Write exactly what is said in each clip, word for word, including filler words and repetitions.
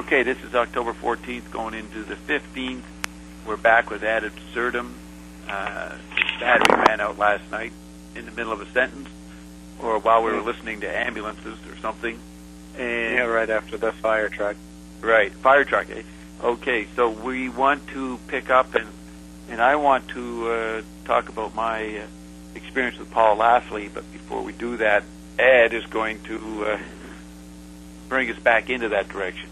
Okay, this is October fourteenth going into the fifteenth. We're back with ad absurdum. Uh, the battery ran out last night in the middle of a sentence, or while we were listening to ambulances or something. And yeah, right after the fire truck. Right, fire truck. Eh? Okay, so we want to pick up, and and I want to uh, talk about my uh, experience with Paul Lafley, but before we do that, Ed is going to uh, bring us back into that direction.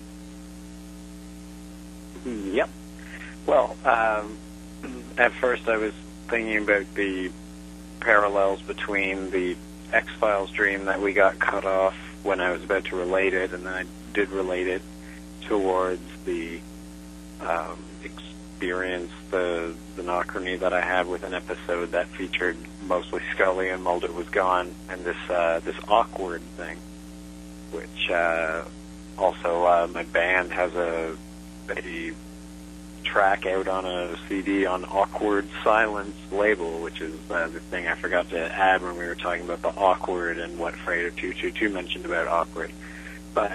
Yep. Well, um, at first I was thinking about the parallels between the X-Files dream that we got cut off when I was about to relate it, and then I did relate it towards the um, experience, the, the anachrony that I had with an episode that featured mostly Scully and Mulder was gone, and this uh, this awkward thing, which uh, also uh, my band has a a track out on a C D on Awkward Silence label, which is uh, the thing I forgot to add when we were talking about the awkward and what Frater two two two mentioned about awkward. But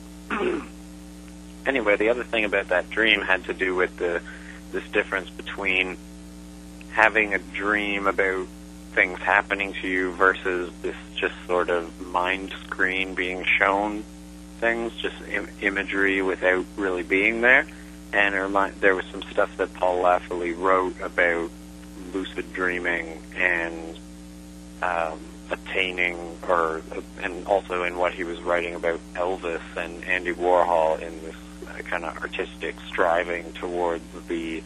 anyway, the other thing about that dream had to do with the this difference between having a dream about things happening to you versus this just sort of mind screen being shown things, just Im- imagery without really being there. And it remind, there was some stuff that Paul Lafley wrote about lucid dreaming and um, attaining, or and also in what he was writing about Elvis and Andy Warhol in this uh, kind of artistic striving towards the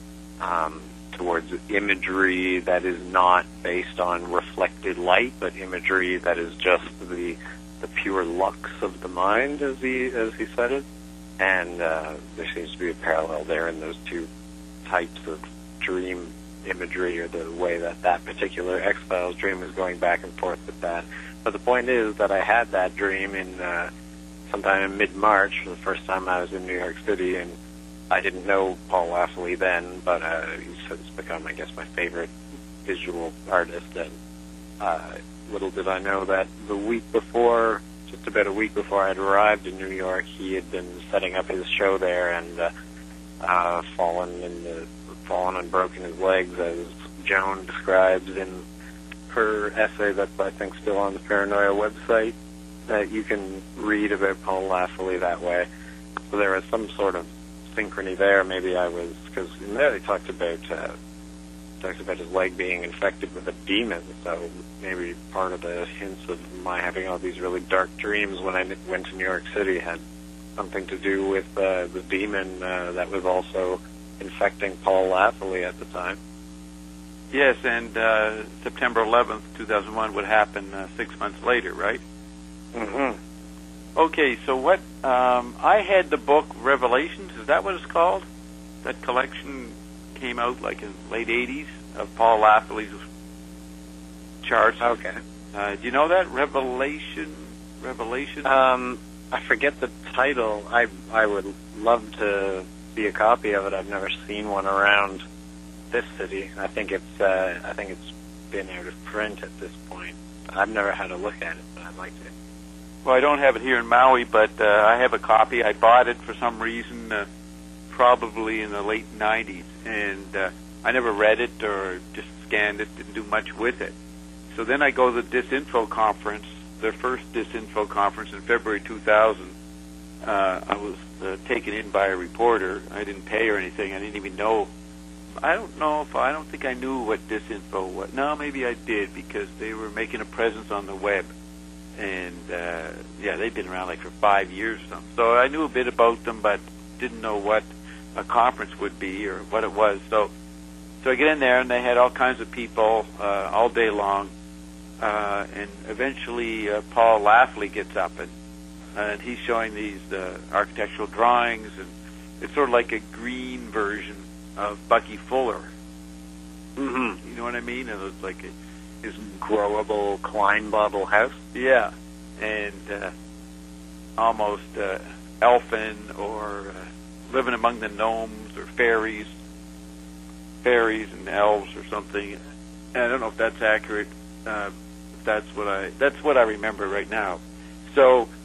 um, towards imagery that is not based on reflected light, but imagery that is just the the pure lux of the mind, as he as he said it. And uh, there seems to be a parallel there in those two types of dream imagery, or the way that that particular X-Files dream is going back and forth with that. But the point is that I had that dream in uh, sometime in mid-March, for the first time I was in New York City, and I didn't know Paul Lafley then, but uh, he's since become, I guess, my favorite visual artist. And uh, little did I know that the week before, just about a week before I had arrived in New York, he had been setting up his show there and uh, uh, fallen in the, fallen and broken his legs, as Joan describes in her essay that's, I think, still on the Paranoia website, that you can read about Paul Lafley that way. So there was some sort of synchrony there. Maybe I was, because in there they talked about uh, talks about his leg being infected with a demon, so maybe part of the hints of my having all these really dark dreams when I went to New York City had something to do with uh, the demon uh, that was also infecting Paul Lafley at the time. Yes, and uh, September eleventh, two thousand one would happen uh, six months later, right? Mm-hmm. Okay, so what, um, I had the book Revelations, is that what it's called? That collection came out like in the late eighties of Paul Lafley's charts. Okay. Uh, do you know that? Revelation? Revelation? Um, I forget the title. I I would love to see a copy of it. I've never seen one around this city. I think it's uh, I think it's been out of print at this point. I've never had a look at it, but I'd like to. Well, I don't have it here in Maui, but uh, I have a copy. I bought it for some reason, uh, probably in the late nineties, and uh, I never read it or just scanned it, didn't do much with it. So then I go to the Disinfo conference, the first Disinfo conference in February two thousand. Uh, I was uh, taken in by a reporter. I didn't pay or anything. I didn't even know. I don't know if I don't think I knew what Disinfo was. No, maybe I did, because they were making a presence on the web. And, uh, yeah, they'd been around like for five years or something. So I knew a bit about them, but didn't know what a conference would be or what it was. So so I get in there, and they had all kinds of people uh, all day long. Uh, and eventually uh, Paul Lafley gets up, and, and he's showing these uh, architectural drawings. And it's sort of like a green version of Bucky Fuller. Mm-hmm. You know what I mean? It was like a, his growable Kleinbobble house. Yeah, and uh, almost uh, elfin, or uh, living among the gnomes or fairies, fairies and elves or something. And I don't know if that's accurate. Uh, if that's what I that's what I remember right now. So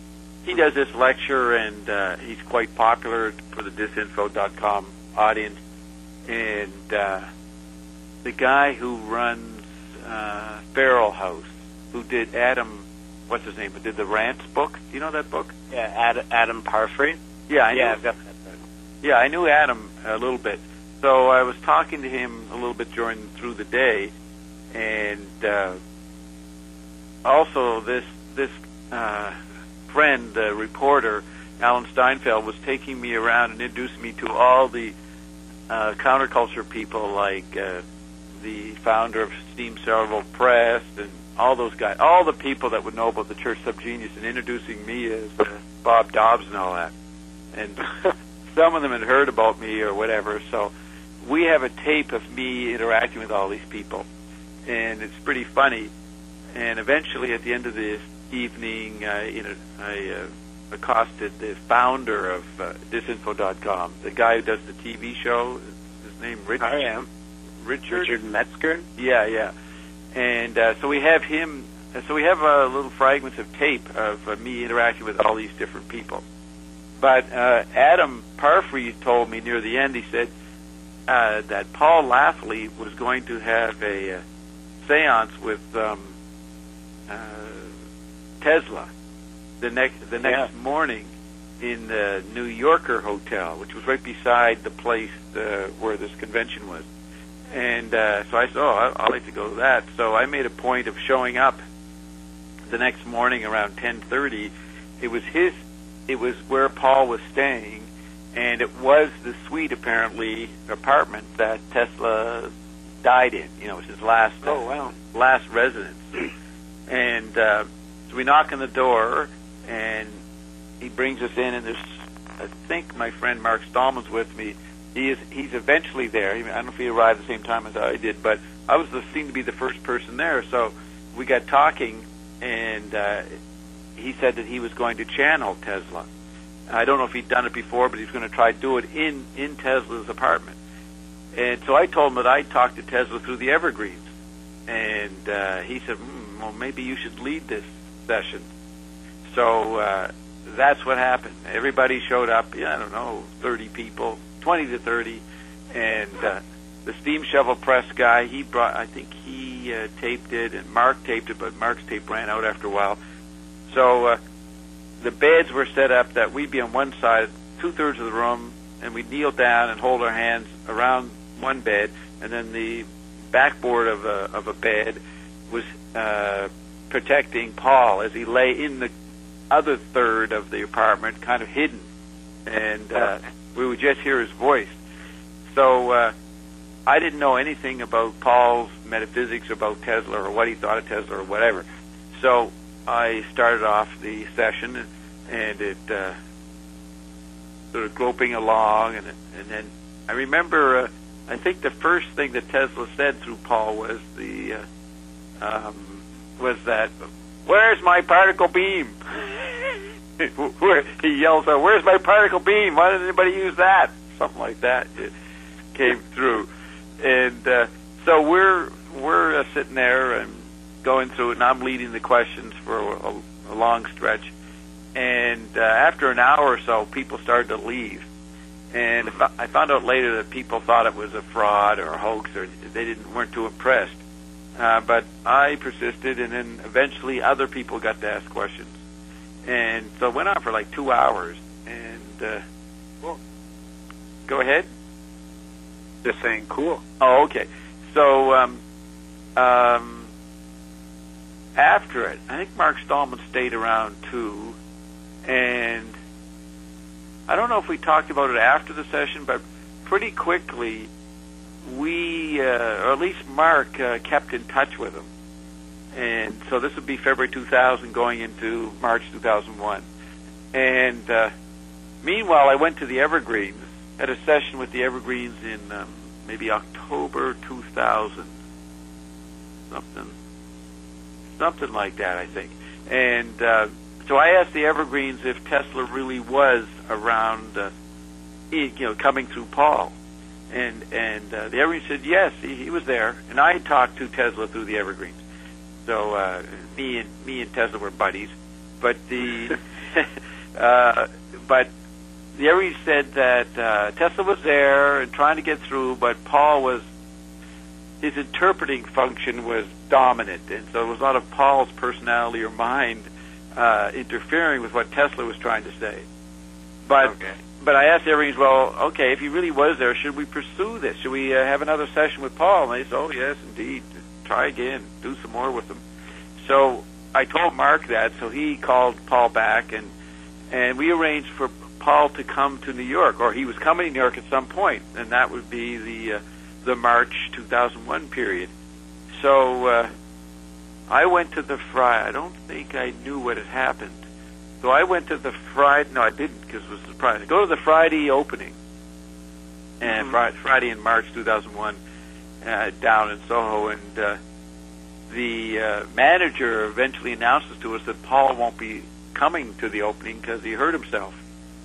he does this lecture, and uh, he's quite popular for the disinfo dot com audience. And uh, the guy who runs uh, Feral House, who did Adam, what's his name, who did the Rants book. Do you know that book? Yeah, Ad, Adam Parfrey. Yeah, I yeah, knew, I've got that book. Yeah, I knew Adam a little bit. So I was talking to him a little bit during through the day, and uh, also this this uh, friend, the reporter, Alan Steinfeld, was taking me around and introducing me to all the uh, counterculture people, like uh, the founder of Steam Cerebral Press and all those guys, all the people that would know about the Church Subgenius, and introducing me as uh, Bob Dobbs and all that. And some of them had heard about me or whatever, so we have a tape of me interacting with all these people, and it's pretty funny. And eventually, at the end of the evening, uh, you know, I uh, accosted the founder of uh, disinfo dot com, the guy who does the T V show. His name, Richard. I am. Richard? Richard Metzger? Yeah, yeah. And uh, so we have him, so we have uh, little fragments of tape of uh, me interacting with all these different people. But uh, Adam Parfrey told me near the end, he said uh, that Paul Lafley was going to have a uh, seance with um, uh, Tesla the next the next yeah. morning in the New Yorker Hotel, which was right beside the place uh, where this convention was. And uh, so I said, oh, I'd like to go to that. So I made a point of showing up the next morning around ten thirty. It was his, it was where Paul was staying, and it was the suite, apparently, apartment that Tesla died in. You know, it was his last, oh, wow. last residence. And uh, so we knock on the door, and he brings us in, and there's, I think my friend Mark Stallman's with me. He is, he's eventually there. I don't know if he arrived at the same time as I did, but I was the, seemed to be the first person there. So we got talking, and uh, he said that he was going to channel Tesla. I don't know if he'd done it before, but he's going to try to do it in, in Tesla's apartment. And so I told him that I talked to Tesla through the Evergreens. And uh, he said, hmm, well, maybe you should lead this session. So uh, that's what happened. Everybody showed up, yeah, I don't know, thirty people. twenty to thirty, and uh, the Steam Shovel Press guy, he brought, I think he uh, taped it, and Mark taped it, but Mark's tape ran out after a while. So uh, the beds were set up that we'd be on one side, two-thirds of the room, and we'd kneel down and hold our hands around one bed, and then the backboard of a, of a bed was uh, protecting Paul as he lay in the other third of the apartment, kind of hidden. And uh, we would just hear his voice. So uh, I didn't know anything about Paul's metaphysics about Tesla or what he thought of Tesla or whatever. So I started off the session, and it uh, sort of groping along, and and then I remember uh, I think the first thing that Tesla said through Paul was the uh, um, was that, "Where's my particle beam?" Where he yells out, "Where's my particle beam? Why didn't anybody use that?" Something like that. It came through, and uh, so we're we're uh, sitting there and going through it, and I'm leading the questions for a, a long stretch. And uh, after an hour or so, people started to leave, and I found out later that people thought it was a fraud or a hoax, or they didn't weren't too impressed. Uh, but I persisted, and then eventually other people got to ask questions. And so it went on for like two hours. And uh, well, go ahead. Just saying, cool. Oh, okay. So um, um, after it, I think Mark Stallman stayed around too. And I don't know if we talked about it after the session, but pretty quickly we, uh, or at least Mark, uh, kept in touch with him. And so this would be February two thousand going into March two thousand one. And uh, meanwhile, I went to the Evergreens, had a session with the Evergreens in um, maybe October two thousand, something, something like that, I think. And uh, so I asked the Evergreens if Tesla really was around, uh, you know, coming through Paul. And and uh, the Evergreens said yes, he, he was there. And I talked to Tesla through the Evergreens. So uh, me and me and Tesla were buddies, but the Uh, but the Aries said that uh, Tesla was there and trying to get through, but Paul was, his interpreting function was dominant, and so it was not of Paul's personality or mind uh, interfering with what Tesla was trying to say. But okay. but I asked Aries, well, okay, if he really was there, should we pursue this? Should we uh, have another session with Paul? And they said, oh, yes, indeed. Try again. Do some more with him. So I told Mark that, so he called Paul back, and and we arranged for Paul to come to New York, or he was coming to New York at some point, and that would be the uh, the March two thousand one period. So uh, I went to the Friday. I don't think I knew what had happened. So I went to the Friday. No, I didn't, because it was a surprise. I go to the Friday opening, and mm-hmm. Friday in March two thousand one, uh, down in Soho, and uh, the uh, manager eventually announces to us that Paul won't be coming to the opening because he hurt himself.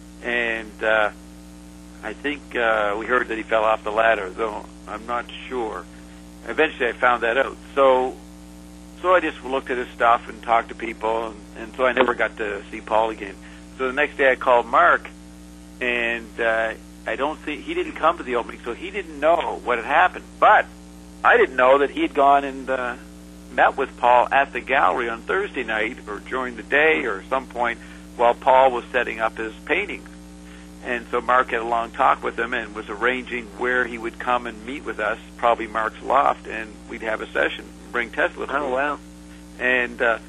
And uh, I think uh, we heard that he fell off the ladder, though I'm not sure. Eventually I found that out. So so I just looked at his stuff and talked to people, and, and so I never got to see Paul again. So the next day I called Mark, and uh, I don't think, he didn't come to the opening, so he didn't know what had happened. But I didn't know that he had gone and uh, met with Paul at the gallery on Thursday night, or during the day, or some point, while Paul was setting up his paintings. And so Mark had a long talk with him and was arranging where he would come and meet with us, probably Mark's loft, and we'd have a session, bring Tesla through. Oh, wow. And uh,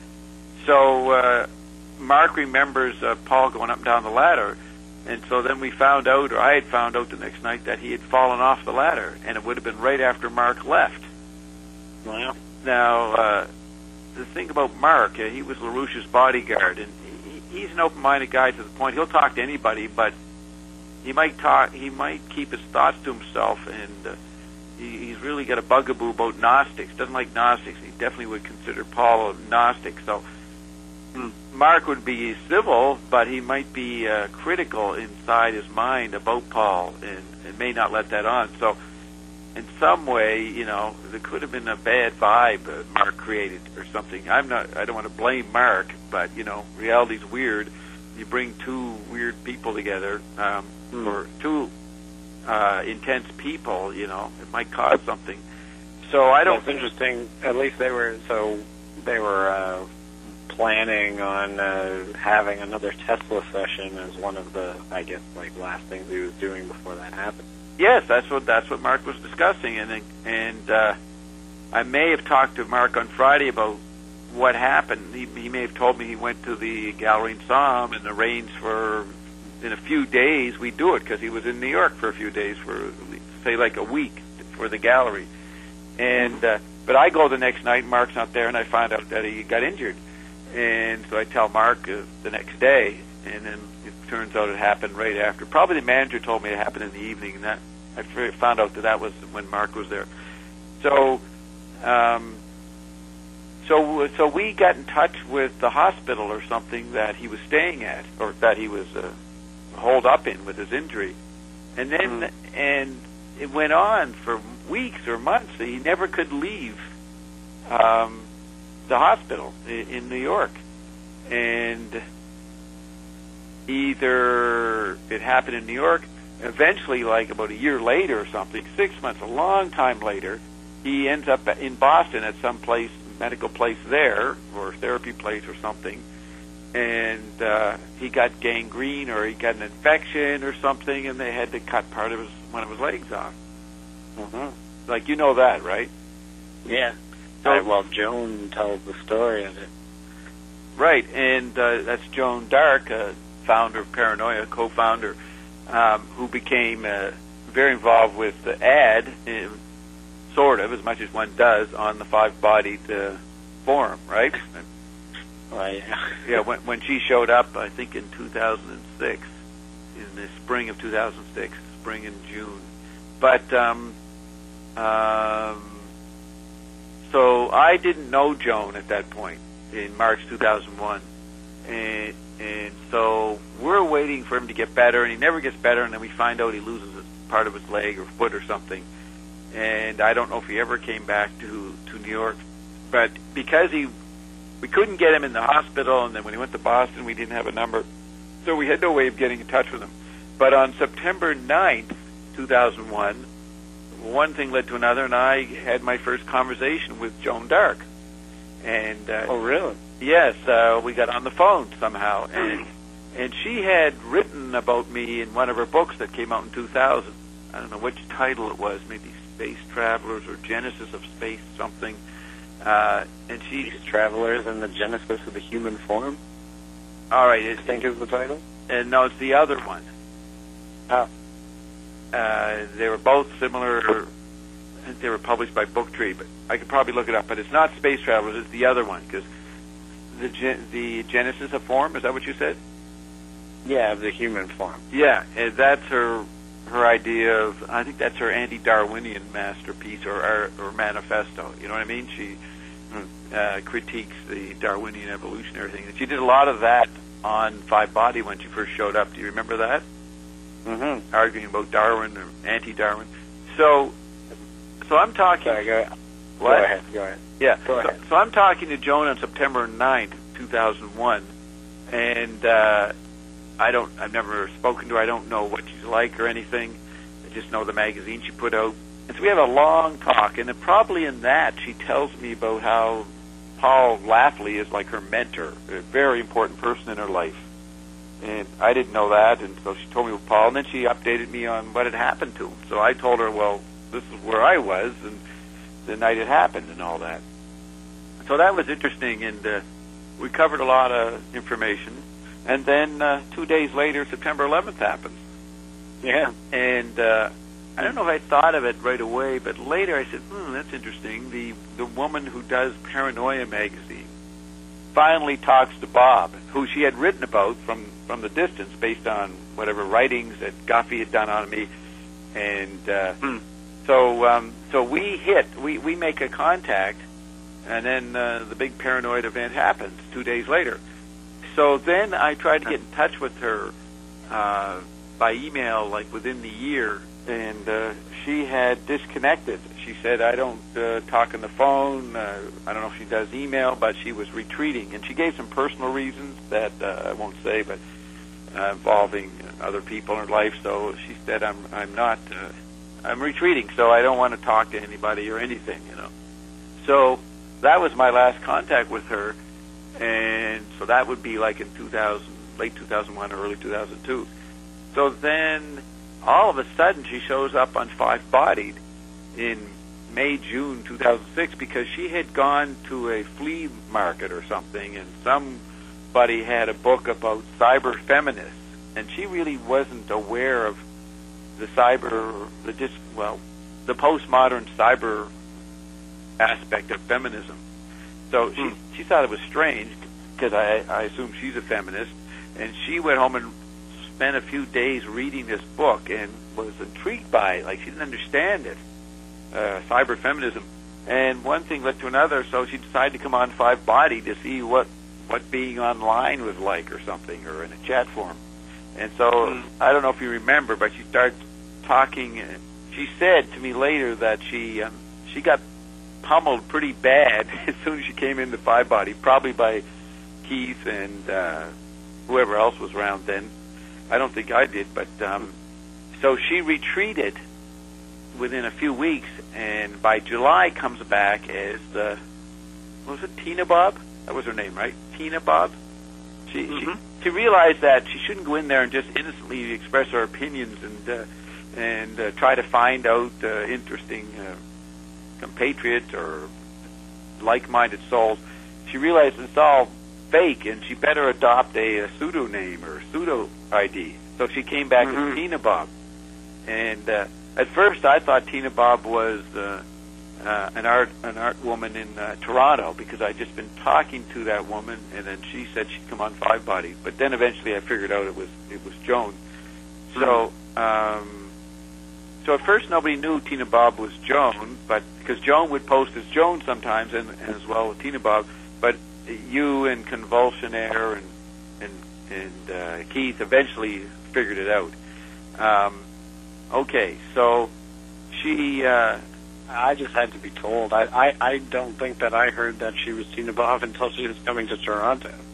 so uh, Mark remembers uh, Paul going up and down the ladder, and so then we found out, or I had found out the next night, that he had fallen off the ladder, and it would have been right after Mark left. Wow. Now, uh, the thing about Mark, uh, he was LaRouche's bodyguard, and he, he's an open-minded guy to the point he'll talk to anybody, but he might talk. He might keep his thoughts to himself, and uh, he, he's really got a bugaboo about Gnostics. Doesn't like Gnostics. He definitely would consider Paul a Gnostic. So mm. Mark would be civil, but he might be uh, critical inside his mind about Paul, and, and may not let that on. So in some way, you know, there could have been a bad vibe that Mark created or something. I'm not. I don't want to blame Mark, but you know, reality's weird. You bring two weird people together, um, mm. or two uh, intense people, you know, it might cause something. So I don't. That's interesting. At least they were. So they were uh, planning on uh, having another Tesla session as one of the, I guess, like last things he was doing before that happened. Yes, that's what that's what Mark was discussing, and and uh, I may have talked to Mark on Friday about what happened. He, he may have told me he went to the gallery and saw him and arranged for, in a few days, we do it, because he was in New York for a few days, for, say, like a week for the gallery. And uh, but I go the next night, Mark's not there, and I find out that he got injured. And so I tell Mark uh, the next day, and then it turns out it happened right after. Probably the manager told me it happened in the evening, and that I found out that that was when Mark was there. So... Um, So, so we got in touch with the hospital or something that he was staying at, or that he was uh, holed up in with his injury, and then mm. and it went on for weeks or months. He never could leave um, the hospital in, in New York, and either it happened in New York. Eventually, like about a year later or something, six months, a long time later, he ends up in Boston at some place. Medical place there, or therapy place or something, and uh, he got gangrene, or he got an infection or something, and they had to cut part of his one of his legs off. Mm-hmm. Like, you know that, right? Yeah. So, uh, well, Joan tells the story of it. Right, and uh, that's Joan Dark, uh, founder of Paranoia, co-founder, um, who became uh, very involved with the ad. Uh, Sort of, as much as one does on the Five-Bodied uh, forum, right? Well, yeah. Yeah, when, when she showed up, I think in two thousand six, in the spring of two thousand six, spring and June. But, um, um, so I didn't know Joan at that point, in March two thousand one. And, and so we're waiting for him to get better, and he never gets better, and then we find out he loses part of his leg or foot or something. And I don't know if he ever came back to to New York, but because he, we couldn't get him in the hospital, and then when he went to Boston, we didn't have a number. So we had no way of getting in touch with him. But on September ninth, two thousand one, one thing led to another, and I had my first conversation with Joan Dark. And uh, oh, really? Yes, uh, we got on the phone somehow, and and she had written about me in one of her books that came out in two thousand. I don't know which title it was, maybe Space Travelers or Genesis of Space something. Uh, and she Space Travelers and the Genesis of the Human Form. All right, it, I think is the title. And no, it's the other one. Oh. Uh, they were both similar. I think they were published by Booktree, but I could probably look it up. But it's not Space Travelers; it's the other one, because the gen- the Genesis of Form. Is that what you said? Yeah, of the human form. Yeah, and that's her her idea of. I think that's her anti-Darwinian masterpiece or or, or manifesto. You know what I mean? She uh, critiques the Darwinian evolutionary thing. And she did a lot of that on Five Body when she first showed up. Do you remember that? Mm-hmm. Arguing about Darwin or anti-Darwin. So, so I'm talking. Sorry, go, what? go ahead. Go ahead. Yeah. Go so, ahead. so I'm talking to Joan on September ninth, two thousand one, and uh, I don't. I've never spoken to her. I don't know what she's like or anything. I just know the magazine she put out. And so we have a long talk, and then probably in that she tells me about how Paul Lafley is like her mentor, a very important person in her life. And I didn't know that, and so she told me with Paul, and then she updated me on what had happened to him. So I told her, well, this is where I was, and the night it happened, and all that. So that was interesting, and uh, we covered a lot of information. And then uh, two days later, September eleventh happened. Yeah. And uh, I don't know if I thought of it right away, but later I said, hmm, that's interesting. The, the woman who does Paranoia magazine finally talks to Bob, who she had written about from, from the distance based on whatever writings that Guffey had done on me. And uh, hmm. so um, so we hit, we, we make a contact, and then uh, the big Paranoid event happens two days later. So then I tried to get in touch with her uh, by email, like within the year, and uh, she had disconnected. She said, I don't uh, talk on the phone. Uh, I don't know if she does email, but she was retreating. And she gave some personal reasons that uh, I won't say, but uh, involving other people in her life. So she said, I'm I'm not, uh, I'm retreating, so I don't want to talk to anybody or anything, you know. So that was my last contact with her. And so that would be like in two thousand, late two thousand one or early two thousand two. So then all of a sudden she shows up on Five Bodied in May, June two thousand six, because she had gone to a flea market or something, and somebody had a book about cyber feminists, and she really wasn't aware of the cyber, the dis, well, the postmodern cyber aspect of feminism. So she hmm. she thought it was strange, because I, I assume she's a feminist, and she went home and spent a few days reading this book and was intrigued by it, like she didn't understand it. Uh, cyber feminism, and one thing led to another. So she decided to come on Five Body to see what what being online was like, or something, or in a chat forum. And so mm. I don't know if you remember, but she started talking. She said to me later that she um, she got pummeled pretty bad as soon as she came into Five Body, probably by Keith and uh, whoever else was around then. I don't think I did, but um, so she retreated within a few weeks, and by July comes back as the, what was it, Tina Bob? That was her name, right? Tina Bob? She, mm-hmm. she she realized that she shouldn't go in there and just innocently express her opinions and uh, and uh, try to find out uh, interesting uh, compatriots or like-minded souls. She realized it's all fake, and she better adopt a, a pseudonym or pseudo I D. So she came back mm-hmm. as Tina Bob, and uh, at first, I thought Tina Bob was uh, uh, an art an art woman in uh, Toronto, because I'd just been talking to that woman, and then she said she'd come on Five Body. But then eventually, I figured out it was it was Joan. So, um, so at first, nobody knew Tina Bob was Joan, but because Joan would post as Joan sometimes, and, and as well with Tina Bob. But you and Convulsionaire and and and uh, Keith eventually figured it out. Um, Okay, so she, uh, I just had to be told. I, I, I don't think that I heard that she was Tina Bob until she was coming to Toronto.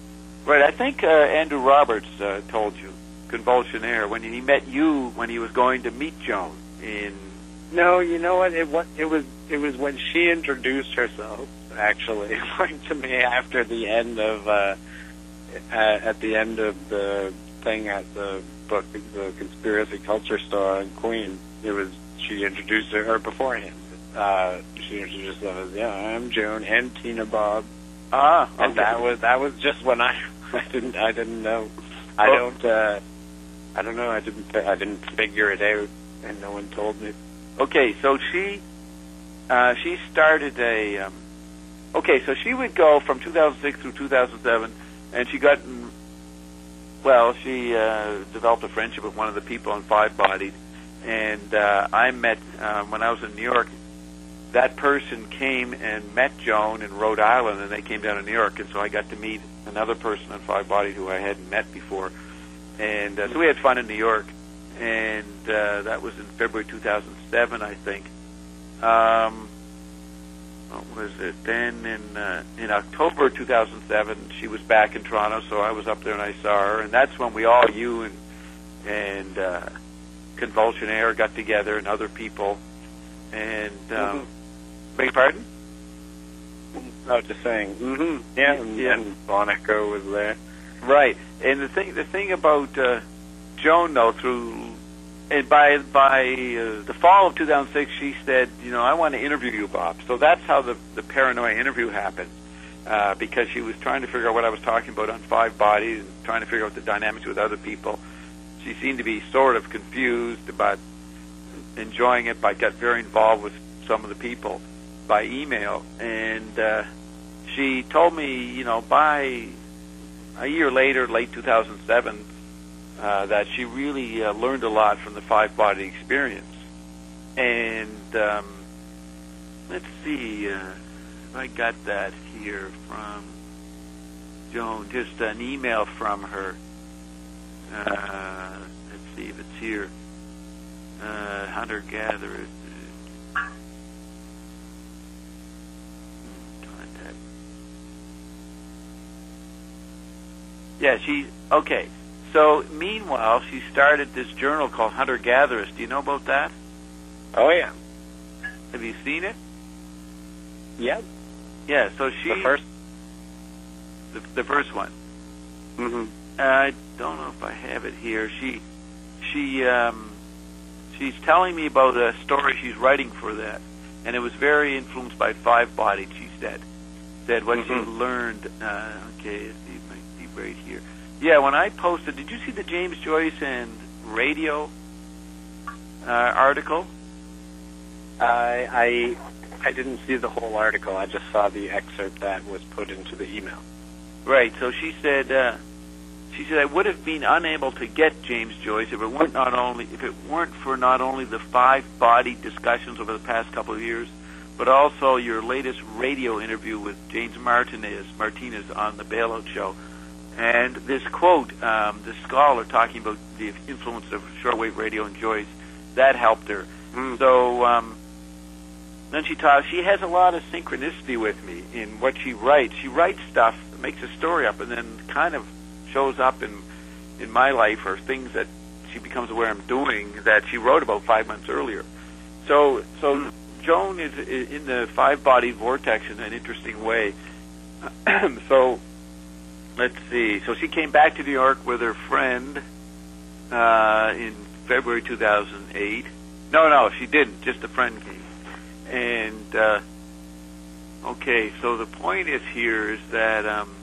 Right. I think uh, Andrew Roberts uh, told you, Convulsionaire, when he met you when he was going to meet Joan in. No, you know what? It was it was it was when she introduced herself. Actually, to me after the end of uh, at the end of the thing at the book, the Conspiracy Culture Store in Queens. It was she introduced her, or beforehand. Uh, she introduced herself as, yeah, I'm Joan and Tina Bob. Ah, okay. And that was that was just when I I didn't I didn't know I oh. don't uh, I don't know I didn't I didn't figure it out, and no one told me. Okay, so she uh, she started a um, okay, so she would go from two thousand six through two thousand seven, and she got well, she uh, developed a friendship with one of the people on Five Bodied, and uh, I met uh, when I was in New York. That person came and met Joan in Rhode Island, and they came down to New York, and so I got to meet another person on Five Bodied who I hadn't met before, and uh, so we had fun in New York, and uh, that was in February two thousand seven, I think. Um, what was it? Then in uh, in October two thousand seven, she was back in Toronto, so I was up there and I saw her, and that's when we all, you and and uh, Convulsionaire got together and other people, and. Um, mm-hmm. Beg your pardon? I was just saying, mm-hmm. yeah, and, yeah. and Bon Echo was there. Right, and the thing, the thing about uh, Joan, though, through and by by uh, the fall of two thousand six, she said, you know, I want to interview you, Bob. So that's how the the Paranoia interview happened, uh, because she was trying to figure out what I was talking about on Five Bodies and trying to figure out the dynamics with other people. She seemed to be sort of confused about enjoying it, but got very involved with some of the people by email, and uh, she told me, you know, by a year later, late two thousand seven, uh, that she really uh, learned a lot from the Five Body experience. And um, let's see, uh, if I got that here from Joan, just an email from her. Uh, let's see if it's here. Uh, hunter-gatherer. Yeah, she, okay. So, meanwhile, she started this journal called Hunter-Gatherers. Do you know about that? Oh, yeah. Have you seen it? Yeah. Yeah, so she... The first? The, the first one. Mm-hmm. I don't know if I have it here. She, she, um, she's telling me about a story she's writing for that, and it was very influenced by Five Bodied, she said. Said what mm-hmm. she learned, uh, okay, let's see. Right here. Yeah, when I posted, did you see the James Joyce and radio uh, article? I, I I didn't see the whole article. I just saw the excerpt that was put into the email. Right. So she said, uh, she said I would have been unable to get James Joyce if it weren't not only if it weren't for not only the Five Body discussions over the past couple of years, but also your latest radio interview with James Martinez Martinez on the Bailout Show. And this quote, um, this scholar talking about the influence of shortwave radio and Joyce, that helped her. Mm. So um, then she talks. She has a lot of synchronicity with me in what she writes. She writes stuff, makes a story up, and then kind of shows up in in my life or things that she becomes aware I'm doing that she wrote about five months earlier. So, so mm. Joan is in the five-body vortex in an interesting way. So. Let's see. So she came back to New York with her friend uh, in February two thousand eight. No, no, she didn't. Just a friend came. And, uh, okay, so the point is here is that um,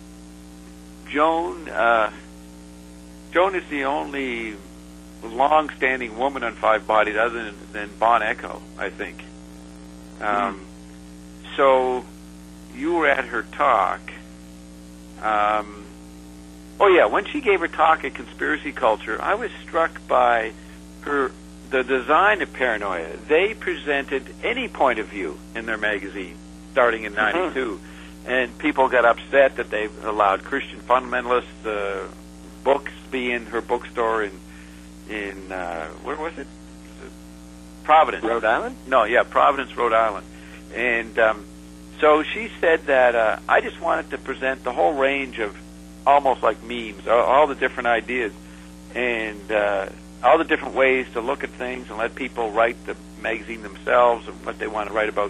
Joan, uh, Joan is the only long-standing woman on Five Bodied other than, than Bon Echo, I think. Um, mm-hmm. So you were at her talk. Um, oh yeah, when she gave her talk at Conspiracy Culture, I was struck by her the design of Paranoia. They presented any point of view in their magazine, starting in ninety-two, mm-hmm. and people got upset that they allowed Christian fundamentalists uh, books be in her bookstore in in uh, where was it? Providence, Rhode Island. No, yeah, Providence, Rhode Island, and. Um, So she said that uh, I just wanted to present the whole range of almost like memes, all, all the different ideas, and uh, all the different ways to look at things and let people write the magazine themselves and what they want to write about.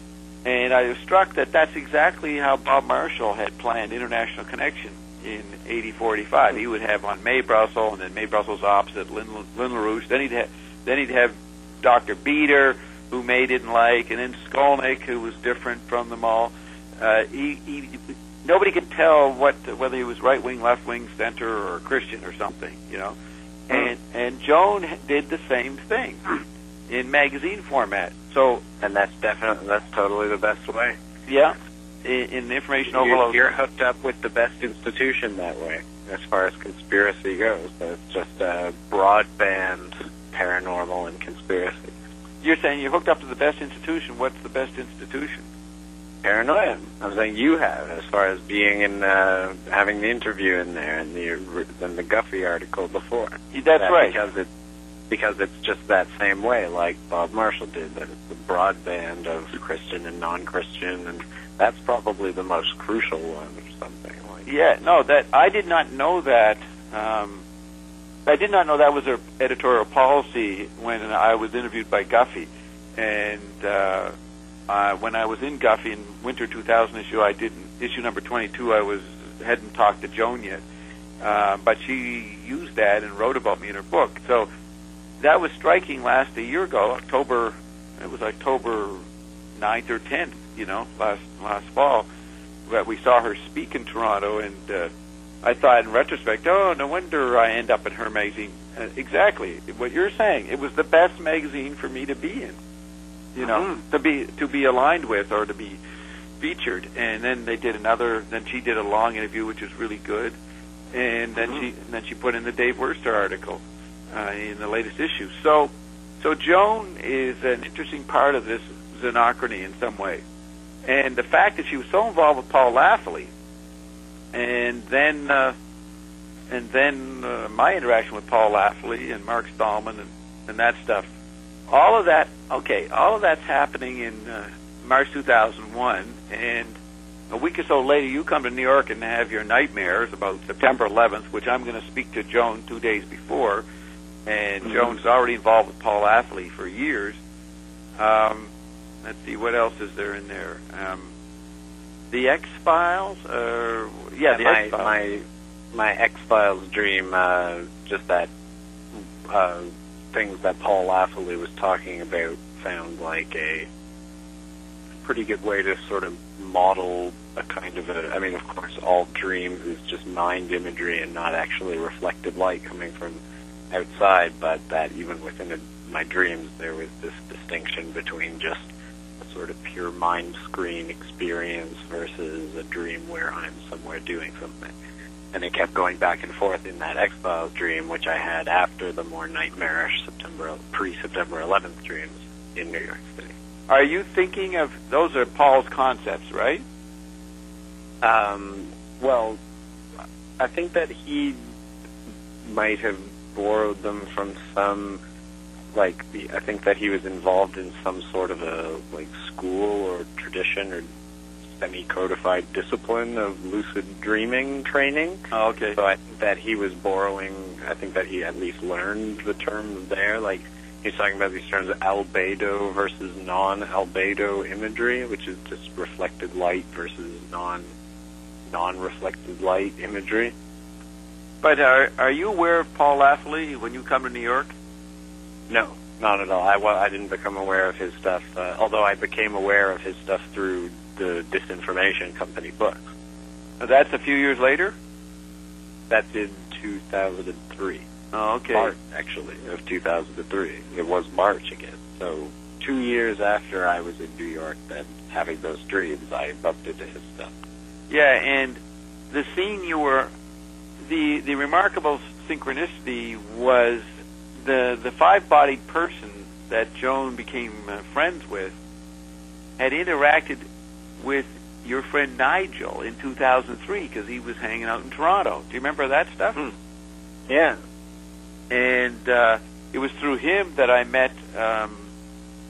And I was struck that that's exactly how Bob Marshall had planned International Connection in eighty-four, eighty-five. He would have on Mae Brussel, and then Mae Brussel's opposite, Lynn, Lynn LaRouche. Then he'd have, then he'd have Doctor Beater, who May didn't like, and then Skolnick, who was different from them all. Uh, he, he, nobody could tell what whether he was right wing, left wing, center, or Christian or something, you know. And and Joan did the same thing in magazine format. So, and that's definitely that's totally the best way. Yeah, in, in information overload. You're, you're hooked up with the best institution that way, as far as conspiracy goes. So it's just a broadband paranormal and conspiracy. You're saying you're hooked up to the best institution. What's the best institution? Paranoia. I'm saying you have, as far as being in, uh, having the interview in there and the and the Guffey article before. That's that right. Because it because it's just that same way, like Bob Marshall did. That it's the broadband of Christian and non-Christian, and that's probably the most crucial one, or something like. Yeah. No, that I did not know that. Um, I did not know that was their editorial policy when I was interviewed by Guffey, and. Uh, Uh, when I was in Guffey in winter two thousand issue, I didn't issue number twenty-two. I was hadn't talked to Joan yet, uh, but she used that and wrote about me in her book. So that was striking. Last a year ago, October. It was October ninth or tenth. You know, last last fall, that we saw her speak in Toronto, and uh, I thought in retrospect, oh, no wonder I end up in her magazine. Uh, exactly what you're saying. It was the best magazine for me to be in. You know, mm-hmm. to be to be aligned with or to be featured. And then they did another. Then she did a long interview, which was really good. And then mm-hmm. she and then she put in the Dave Wurster article uh, in the latest issue. So, so Joan is an interesting part of this Xenochrony in some way. And the fact that she was so involved with Paul Lafley, and then uh, and then uh, my interaction with Paul Lafley and Mark Stallman and, and that stuff. All of that, okay, all of that's happening in uh, March two thousand one, and a week or so later you come to New York and have your nightmares about September eleventh, which I'm going to speak to Joan two days before, and mm-hmm. Joan's already involved with Paul Lafley for years. Um, let's see, what else is there in there? Um, the X-Files? Uh, yeah, yeah, the my, X-Files. My, my X-Files dream, uh, just that... Uh, things that Paul Lafley was talking about sound like a pretty good way to sort of model a kind of a, I mean, of course, all dreams is just mind imagery and not actually reflected light coming from outside, but that even within a, my dreams there was this distinction between just a sort of pure mind screen experience versus a dream where I'm somewhere doing something. And it kept going back and forth in that X-Files dream, which I had after the more nightmarish September, pre-September eleventh dreams in New York City. Are you thinking of, those are Paul's concepts, right? Um, well, I think that he might have borrowed them from some, like, the, I think that he was involved in some sort of a, like, school or tradition or semi-codified discipline of lucid dreaming training. Oh, okay. So I think that he was borrowing, I think that he at least learned the terms there. Like, he's talking about these terms of albedo versus non-albedo imagery, which is just reflected light versus non, non-reflected light imagery. But are, are you aware of Paul Lafley when you come to New York? No, not at all. I, well, I didn't become aware of his stuff, uh, although I became aware of his stuff through the Disinformation Company books. Now that's a few years later? That's in two thousand three. Oh, okay. March, actually, of two thousand three. It was March again. So two years after I was in New York, then having those dreams, I bumped into his stuff. Yeah, and the scene you were... The, the remarkable synchronicity was the, the five-bodied person that Joan became uh, friends with had interacted with your friend Nigel in two thousand three because he was hanging out in Toronto. Do you remember that stuff? Hmm. Yeah. And uh, it was through him that I met um,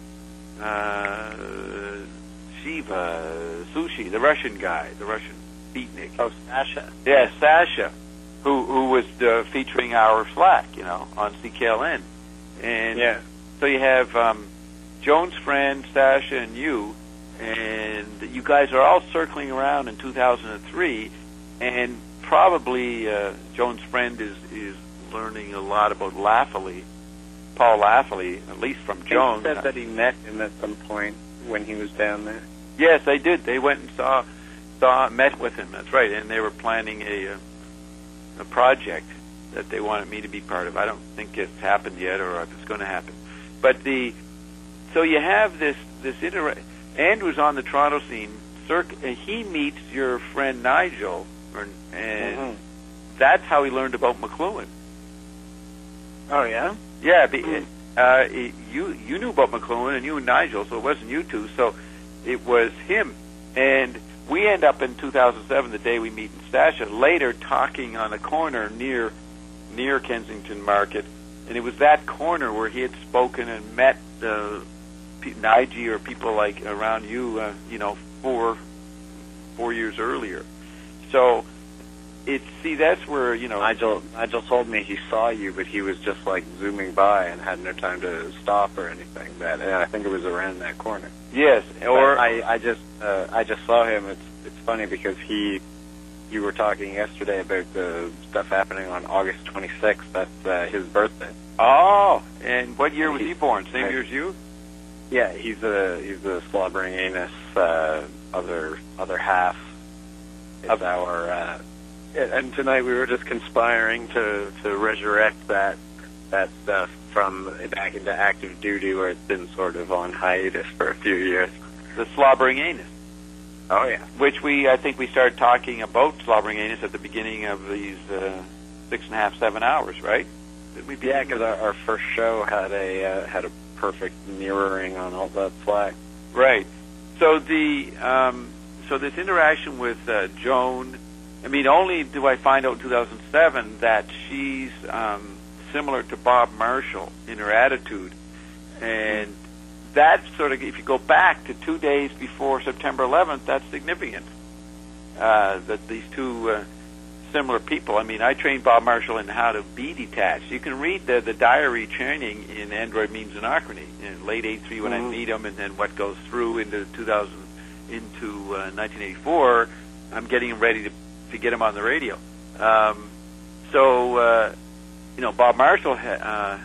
uh, Shiva Sushi, the Russian guy, the Russian Beatnik. Oh, Sasha. Yeah, Sasha, who who was uh, featuring our Slack, you know, on C K L N. And yeah. so you have um, Joan's friend, Sasha, and you, and you guys are all circling around in two thousand three, and probably uh, Joan's friend is, is learning a lot about Lafley, Paul Lafley, at least from Joan. He said that he met him at some point when he was down there. Yes, they did. They went and saw, saw, met with him. That's right, and they were planning a a, a project that they wanted me to be part of. I don't think it's happened yet, or if it's going to happen. But the so you have this this inter. Andrew's on the Toronto scene. Circ, uh, he meets your friend Nigel, or, and mm-hmm. that's how he learned about McLuhan. Oh yeah. Yeah, be, uh, you you knew about McLuhan, and you and Nigel, so it wasn't you two. So it was him, and we end up in two thousand seven, the day we meet in Stasha, later talking on a corner near near Kensington Market, and it was that corner where he had spoken and met uh, Nige or people like around you, uh, you know, four four years earlier. So it see that's where you know Nigel Nigel told me he saw you, but he was just like zooming by and had no time to stop or anything. That and I think it was around that corner. Yes, or but I I just uh, I just saw him. It's it's funny because he. You were talking yesterday about the stuff happening on August twenty-sixth. That's uh, his birthday. Oh, and what year was he born? Same right. year as you? Yeah, he's a he's the slobbering anus uh, other other half of our. Uh, and tonight we were just conspiring to, to resurrect that that stuff from back into active duty, where it's been sort of on hiatus for a few years. The slobbering anus. Oh, yeah. Which we, I think we started talking about slobbering anus at the beginning of these uh, six and a half, seven hours, right? Did we yeah, because our, our first show had a uh, had a perfect mirroring on all that Slack. Right. So the um, so this interaction with uh, Joan, I mean, only do I find out in two thousand seven that she's um, similar to Bob Marshall in her attitude, and that sort of, if you go back to two days before September eleventh, that's significant. Uh, that these two uh, similar people. I mean, I trained Bob Marshall in how to be detached. You can read the, the diary training in Android Memes Anachrony in late eighty-three when mm-hmm. I meet him, and then what goes through into two thousand, into uh, nineteen eighty-four. I'm getting him ready to to get him on the radio. Um, so, uh, you know, Bob Marshall. Ha- uh,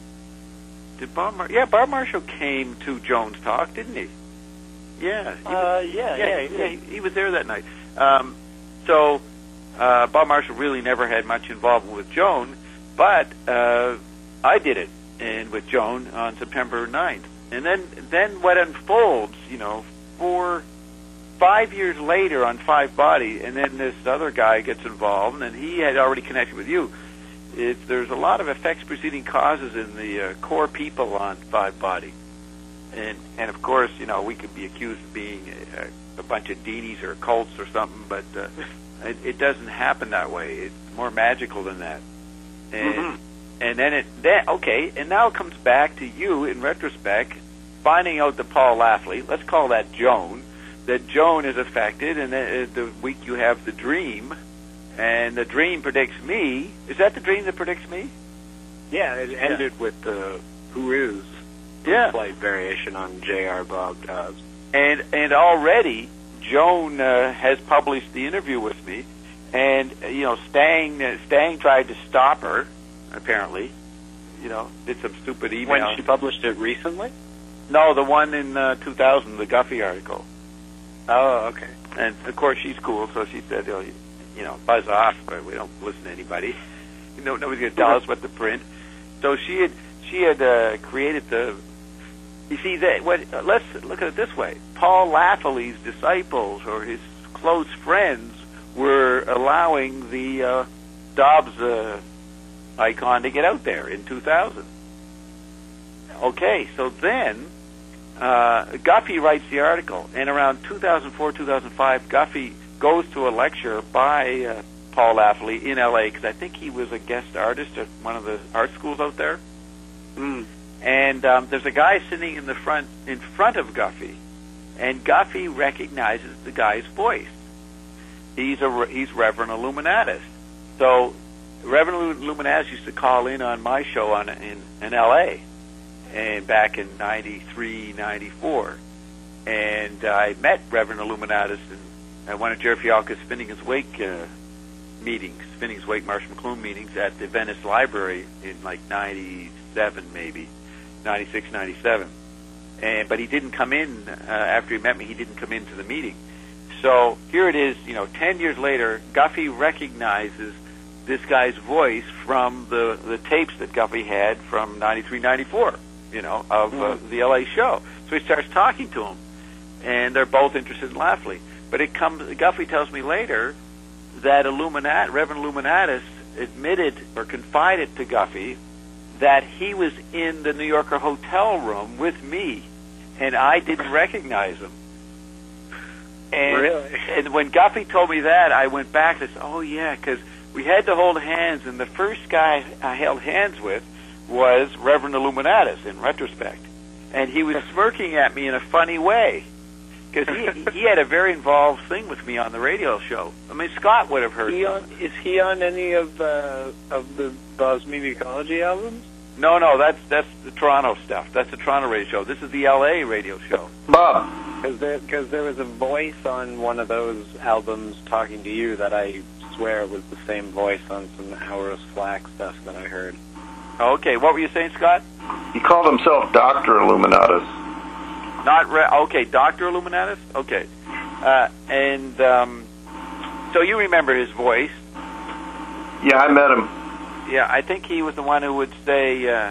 Did Bob Mar- yeah, Bob Marshall came to Joan's talk, didn't he? Yeah. He uh, was, yeah, yeah, yeah, yeah, yeah. He, he was there that night. Um, so uh, Bob Marshall really never had much involvement with Joan, but uh, I did it, and with Joan on September ninth. And then, then what unfolds, you know, four, five years later on Five Body, and then this other guy gets involved, and he had already connected with you. It, there's a lot of effects preceding causes in the uh, core people on Five Body. And, and of course, you know, we could be accused of being a, a bunch of deenies or cults or something, but uh, it, it doesn't happen that way. It's more magical than that. And, mm-hmm. and then it, then, okay, and now it comes back to you, in retrospect, finding out that Paul Lafley, let's call that Joan, that Joan is affected, and then the week you have the dream, and the dream predicts me. Is that the dream that predicts me? Yeah, it ended yeah. with the who is yeah. slight variation on J R. Bob Dobbs. And and already Joan uh, has published the interview with me, and uh, you know Stang uh, Stang tried to stop her. Apparently, you know, did some stupid email. When she published it recently? No, the one in uh, two thousand, the Guffey article. Oh, okay. And of course she's cool, so she said, oh, you know, buzz off, but we don't listen to anybody. You know, nobody's going to tell us what to print. So she had she had uh, created the. You see that? What? Uh, let's look at it this way: Paul Lafley's disciples or his close friends were allowing the uh, Dobbs uh, icon to get out there in two thousand. Okay, so then uh, Guffey writes the article, and around two thousand four, two thousand five, Guffey goes to a lecture by uh, Paul Lafley in L A because I think he was a guest artist at one of the art schools out there. Mm. And um, there's a guy sitting in the front, in front of Guffey, and Guffey recognizes the guy's voice. he's a he's Reverend Illuminatus. So Reverend Illuminatus used to call in on my show on in, in L A and back in ninety-three, ninety-four. And uh, I met Reverend Illuminatus in one of Jerry Fialka's Spinning His Wake uh, meetings, Spinning His Wake Marshall McLuhan meetings at the Venice Library in like ninety-seven maybe, ninety-six, ninety-seven. And, but he didn't come in, uh, after he met me, he didn't come into the meeting. So here it is, you know, ten years later, Guffey recognizes this guy's voice from the, the tapes that Guffey had from ninety-three, ninety-four, you know, of uh, Mm. the L A show. So he starts talking to him, and they're both interested in Lafley. But it comes, Guffey tells me later that Illuminat, Reverend Illuminatus admitted or confided to Guffey that he was in the New Yorker hotel room with me, and I didn't recognize him. And, Really? and when Guffey told me that, I went back and said, oh, yeah, because we had to hold hands, and the first guy I held hands with was Reverend Illuminatus, in retrospect. And he was smirking at me in a funny way, because he, he had a very involved thing with me on the radio show. I mean, Scott would have heard He on, is he on any of uh, of the Bob's Musicology albums? No, no, that's that's the Toronto stuff. That's the Toronto radio show. This is the L A radio show. Bob. Because there, cause there was a voice on one of those albums talking to you that I swear was the same voice on some Hours Flack stuff that I heard. Okay, what were you saying, Scott? He called himself Doctor Illuminatus. Not re- okay, Doctor Illuminatus. Okay, uh, and um, so you remember his voice? Yeah, I met him. Yeah, I think he was the one who would say, uh,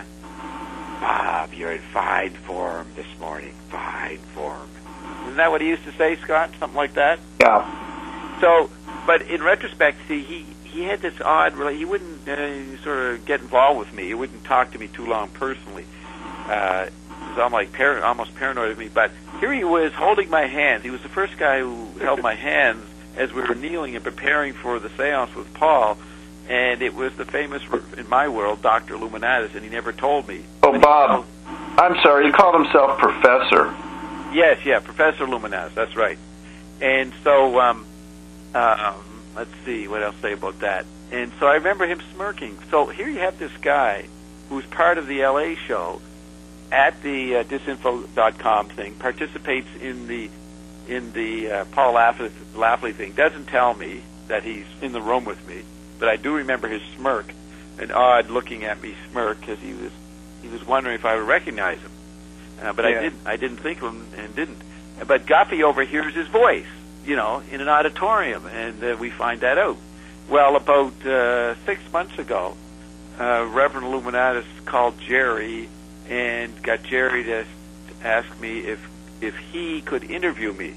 "Bob, you're in fine form this morning. Fine form." Isn't that what he used to say, Scott? Something like that. Yeah. So, but in retrospect, see, he he had this odd. He wouldn't uh, sort of get involved with me. He wouldn't talk to me too long personally. Uh, So I'm like par- almost paranoid of me, but here he was holding my hands. He was the first guy who held my hands as we were kneeling and preparing for the seance with Paul, and it was the famous, in my world, Doctor Illuminatus, and he never told me. Oh, But he Bob. told- I'm sorry, he called himself Professor. Yes, yeah, Professor Illuminatus, that's right. And so, um, uh, um, let's see, what else to say about that? And so I remember him smirking. So here you have this guy who's part of the L A show, at the uh, disinfo dot com thing, participates in the in the uh, Paul Lafley, Lafley thing, doesn't tell me that he's in the room with me, but I do remember his smirk, an odd looking at me smirk, because he was he was wondering if I would recognize him, uh, but Yeah. I didn't. I didn't think of him and didn't. But Guffey overhears his voice, you know, in an auditorium, and uh, we find that out. Well, about uh, six months ago, uh, Reverend Illuminatus called Jerry and got Jerry to ask me if if he could interview me,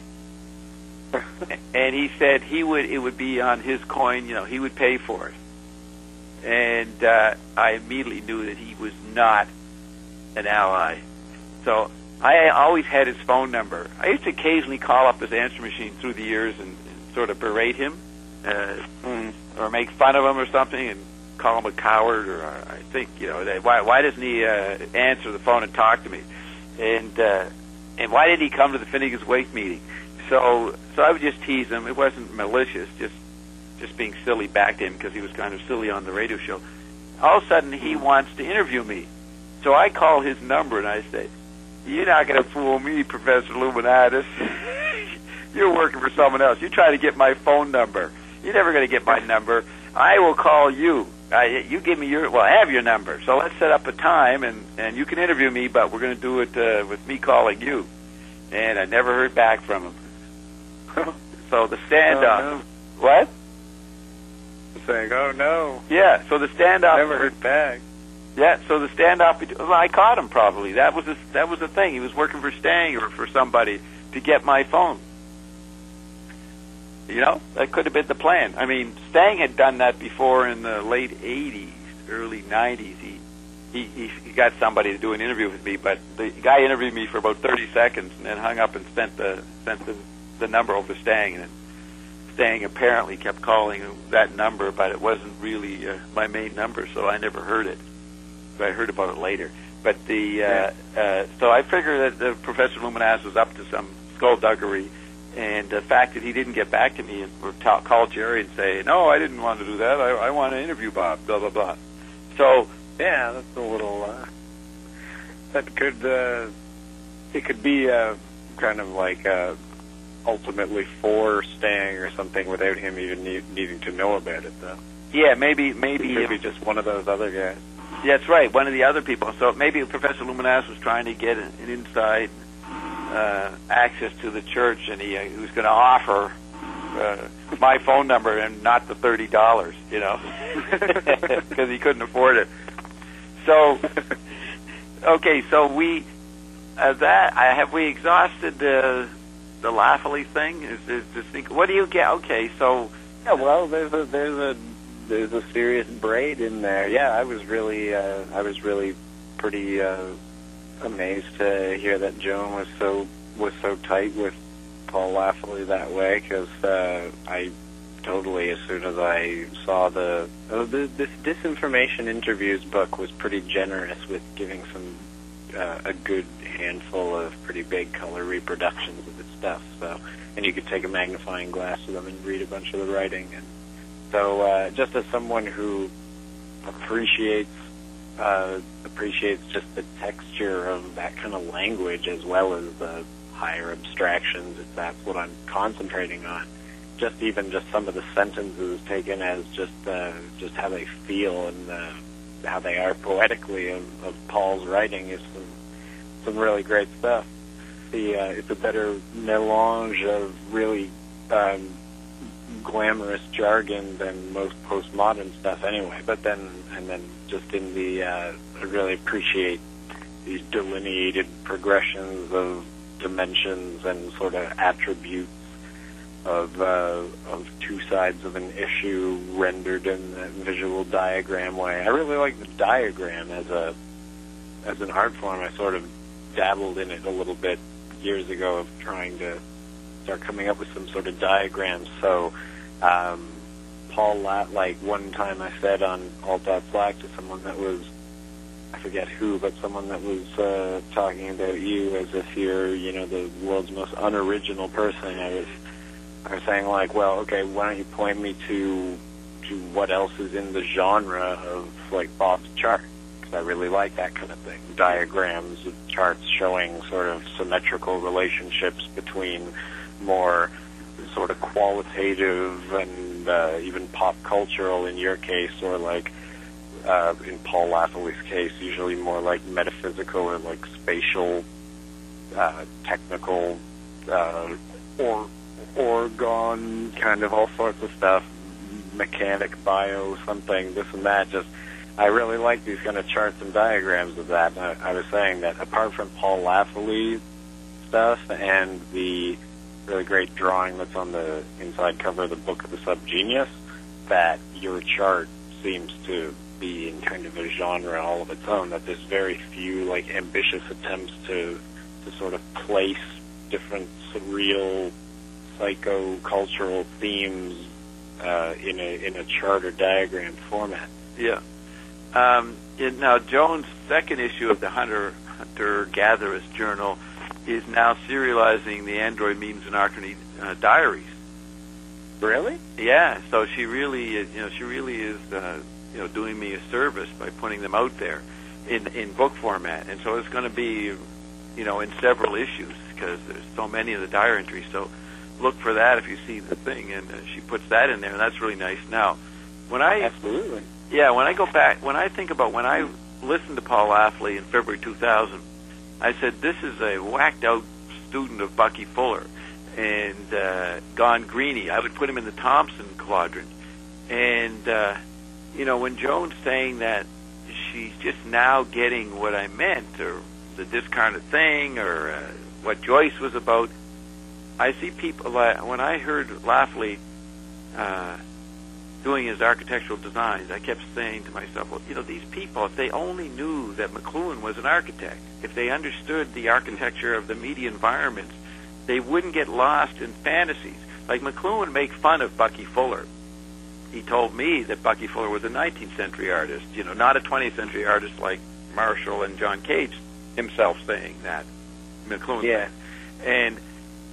and he said he would. It would be on his coin, you know. He would pay for it, and uh, I immediately knew that he was not an ally. So I always had his phone number. I used to occasionally call up his answer machine through the years and, and sort of berate him, uh, Mm. or make fun of him or something, and call him a coward, or uh, I think, you know, that, why why doesn't he uh, answer the phone and talk to me, and uh, and why did he come to the Finnegan's Wake meeting? So so I would just tease him. It wasn't malicious, just just being silly back to him because he was kind of silly on the radio show. All of a sudden, he wants to interview me, so I call his number and I say, "You're not going to fool me, Professor Illuminatus. You're working for someone else. You try to get my phone number. You're never going to get my number. I will call you. Uh, you give me your, well, I have your number, so let's set up a time, and, and you can interview me, but we're going to do it uh, with me calling you." And I never heard back from him. So the standoff. Oh, no. What? Saying, oh no. Yeah, so the standoff. Never heard back. Yeah, so the standoff, bet- well, I caught him probably. That was the, that was the thing. He was working for Stang or for somebody to get my phone. You know, that could have been the plan. I mean, Stang had done that before in the late eighties, early nineties. He, he he got somebody to do an interview with me, but the guy interviewed me for about thirty seconds and then hung up and sent the sent the, the number over to Stang. And then Stang apparently kept calling that number, but it wasn't really uh, my main number, so I never heard it. So I heard about it later. But the uh, uh, so I figured that the Professor Illuminatus was up to some skullduggery. And the fact that he didn't get back to me and or t- call Jerry and say, no, I didn't want to do that. I, I want to interview Bob, blah, blah, blah. So, yeah, that's a little, uh, that could, uh, it could be uh, kind of like uh, ultimately for staying or something without him even need, needing to know about it, though. Yeah, maybe, maybe. It could be just one of those other guys. Yeah, that's right, one of the other people. So maybe Professor Luminatus was trying to get an, an inside uh, access to the church, and he, uh, he was going to offer uh, my phone number and not the thirty dollars, you know, because he couldn't afford it. So, okay, so we, uh, that, uh, have we exhausted the, the Lafley thing? Is, is this thing, what do you get? Okay, so. Yeah, well, there's a, there's a, there's a serious braid in there. Yeah, I was really, uh, I was really pretty uh, amazed to hear that Joan was so was so tight with Paul Lafley that way, because uh, I totally, as soon as I saw the, oh, the this Disinformation Interviews book was pretty generous with giving some uh, a good handful of pretty big color reproductions of its stuff. So, and you could take a magnifying glass to them and read a bunch of the writing. And so, uh, just as someone who appreciates uh, appreciates just the texture of that kind of language as well as the higher abstractions, if that's what I'm concentrating on, just even just some of the sentences taken as just uh, just how they feel and uh, how they are poetically of, of Paul's writing is some some really great stuff. The uh, it's a better melange of really um, glamorous jargon than most postmodern stuff anyway. But then, and then just in the, uh, I really appreciate these delineated progressions of dimensions and sort of attributes of uh, of two sides of an issue rendered in that visual diagram way. I really like the diagram as a as an art form. I sort of dabbled in it a little bit years ago of trying to start coming up with some sort of diagrams. So um, Paul Lat, like one time I said on Alt.Slack to someone that was, I forget who, but someone that was uh, talking about you as if you're, you know, the world's most unoriginal person. I was, I was saying like, well, okay, why don't you point me to to what else is in the genre of like Bob's chart? Because I really like that kind of thing. Diagrams of charts showing sort of symmetrical relationships between more sort of qualitative and uh, even pop cultural in your case, or like uh, in Paul Lafley's case, usually more like metaphysical or like spatial, uh, technical, uh, or orgon, kind of all sorts of stuff, mechanic, bio, something, this and that. Just, I really like these kind of charts and diagrams of that. And I, I was saying that apart from Paul Lafley stuff and the really great drawing that's on the inside cover of the book of the Subgenius, that your chart seems to be in kind of a genre all of its own, that there's very few like ambitious attempts to to sort of place different surreal psycho-cultural themes uh, in a in a chart or diagram format. Yeah. Um, in, now, Joan's second issue of the Hunter Hunter Gatherers Journal is now serializing the Android Memes and Arcany uh, diaries. Really? Yeah. So she really, you know, she really is, uh, you know, doing me a service by putting them out there in in book format. And so it's going to be, you know, in several issues because there's so many of the diary entries. So look for that if you see the thing, and uh, she puts that in there, and that's really nice. Now, when I absolutely, yeah, when I go back, when I think about when I listened to Paul Lafley in February two thousand, I said this is a whacked out student of Bucky Fuller and uh, Gone Greeny. I would put him in the Thompson quadrant, and uh, you know, when Joan's saying that she's just now getting what I meant, or the discarnate thing, or uh, what Joyce was about. I see people, uh, when I heard Lafley uh, doing his architectural designs, I kept saying to myself, well, you know, these people, if they only knew that McLuhan was an architect, if they understood the architecture of the media environments, they wouldn't get lost in fantasies. Like McLuhan would make fun of Bucky Fuller. He told me that Bucky Fuller was a nineteenth century artist, you know, not a twentieth century artist like Marshall and John Cage himself saying that. McLuhan. Yeah. And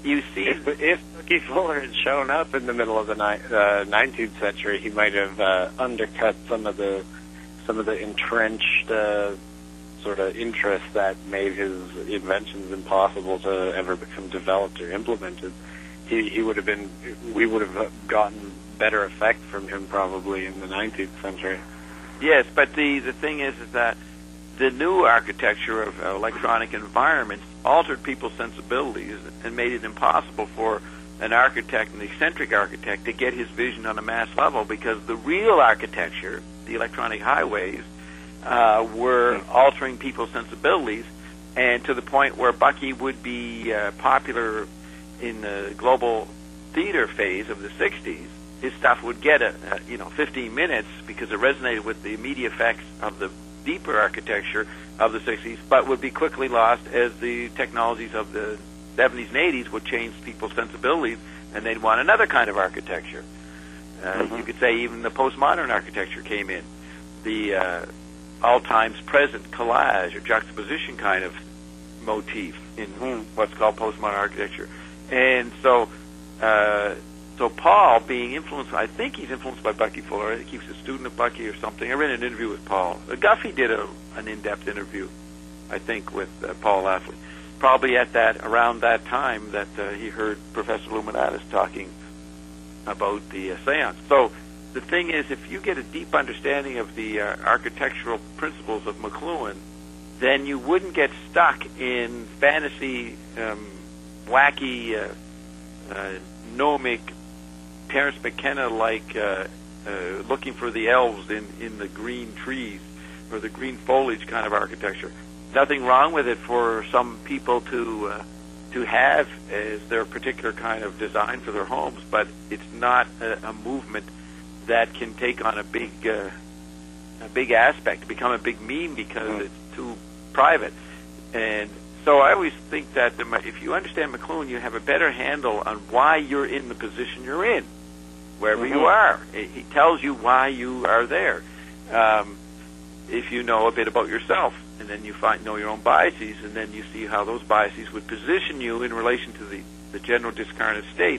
you see, if, if Bucky Fuller had shown up in the middle of the ni- uh, nineteenth century, he might have uh, undercut some of the some of the entrenched uh, sort of interests that made his inventions impossible to ever become developed or implemented. He, he would have been, we would have gotten better effect from him probably in the nineteenth century. yes, but the, the thing is, is that the new architecture of uh, electronic environments altered people's sensibilities and made it impossible for an architect, an eccentric architect, to get his vision on a mass level, because the real architecture, the electronic highways, uh, were mm-hmm. altering people's sensibilities, and to the point where Bucky would be uh, popular in the global theater phase of the sixties. His stuff would get a, a you know fifteen minutes because it resonated with the immediate effects of the deeper architecture of the sixties, but would be quickly lost as the technologies of the seventies and eighties would change people's sensibilities, and they'd want another kind of architecture. Uh, mm-hmm. You could say even the postmodern architecture came in, the uh, all times present collage or juxtaposition kind of motif in mm-hmm. what's called postmodern architecture. And so, uh, so Paul, being influenced, I think he's influenced by Bucky Fuller. I think he was a student of Bucky or something. I read an interview with Paul. Uh, Guffey did a, an in-depth interview, I think, with uh, Paul Lafley. Probably at that, around that time that uh, he heard Professor Illuminatus talking about the uh, seance. So the thing is, if you get a deep understanding of the uh, architectural principles of McLuhan, then you wouldn't get stuck in fantasy, um, wacky, uh, uh, gnomic, Terence McKenna-like uh, uh, looking for the elves in, in the green trees or the green foliage kind of architecture. Nothing wrong with it for some people to uh, to have as their particular kind of design for their homes, but it's not a, a movement that can take on a big uh, a big aspect, become a big meme because mm. it's too private. And so I always think that the, if you understand McLuhan, you have a better handle on why you're in the position you're in, wherever mm-hmm. you are. He tells you why you are there. Um, if you know a bit about yourself, and then you find know your own biases, and then you see how those biases would position you in relation to the, the general discarnate state,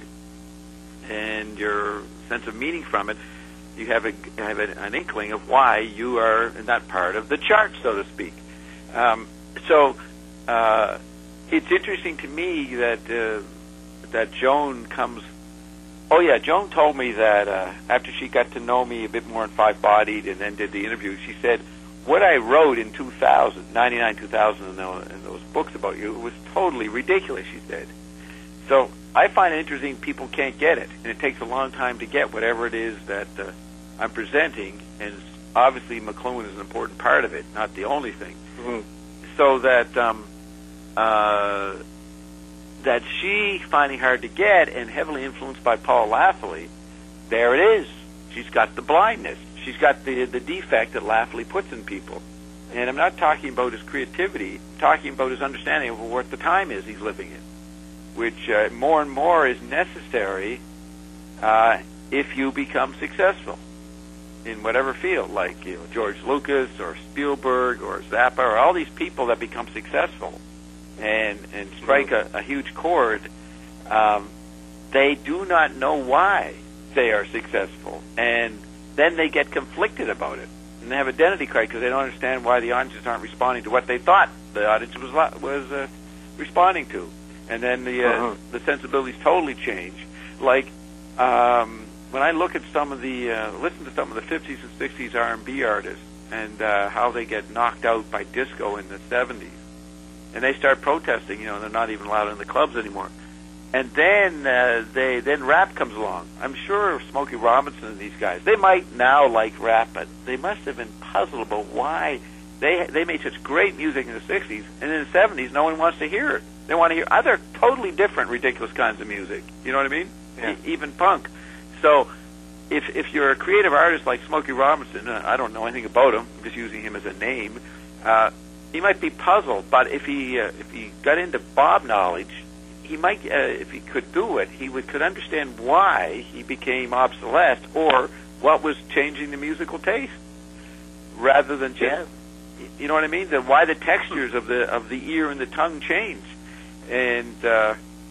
and your sense of meaning from it, you have a have a, an inkling of why you are in that part of the chart, so to speak. Um, so. Uh, it's interesting to me that uh, that Joan comes. Oh yeah, Joan told me that uh, after she got to know me a bit more in Five Bodied and then did the interview, she said what I wrote in two thousand, ninety-nine, two thousand, in those, in those books about you was totally ridiculous. She said. So I find it interesting. People can't get it, and it takes a long time to get whatever it is that uh, I'm presenting. And obviously, McLuhan is an important part of it, not the only thing. Mm-hmm. So that. Um, Uh, that she finding hard to get and heavily influenced by Paul Lafley, there it is. She's got the blindness. She's got the the defect that Lafley puts in people. And I'm not talking about his creativity. I'm talking about his understanding of what the time is he's living in, which uh, more and more is necessary uh, if you become successful in whatever field, like you know, George Lucas or Spielberg or Zappa or all these people that become successful and and strike a, a huge chord. Um, they do not know why they are successful, and then they get conflicted about it, and they have identity crisis because they don't understand why the audiences aren't responding to what they thought the audience was was uh, responding to, and then the uh, uh-huh. the sensibilities totally change. Like um, when I look at some of the uh, listen to some of the fifties and sixties R and B artists and uh, how they get knocked out by disco in the seventies. And they start protesting, you know, they're not even allowed in the clubs anymore. And then uh, they then rap comes along. I'm sure Smokey Robinson and these guys, they might now like rap, but they must have been puzzled about why they they made such great music in the sixties, and in the seventies, no one wants to hear it. They want to hear other totally different, ridiculous kinds of music. You know what I mean? Yeah. E- even punk. So if if you're a creative artist like Smokey Robinson, uh, I don't know anything about him, I'm just using him as a name, uh, he might be puzzled, but if he uh, if he got into Bob knowledge, he might, uh, if he could do it, he would could understand why he became obsolete or what was changing the musical taste, rather than just, yeah. you know what I mean? The, why the textures of the of the ear and the tongue change, and uh,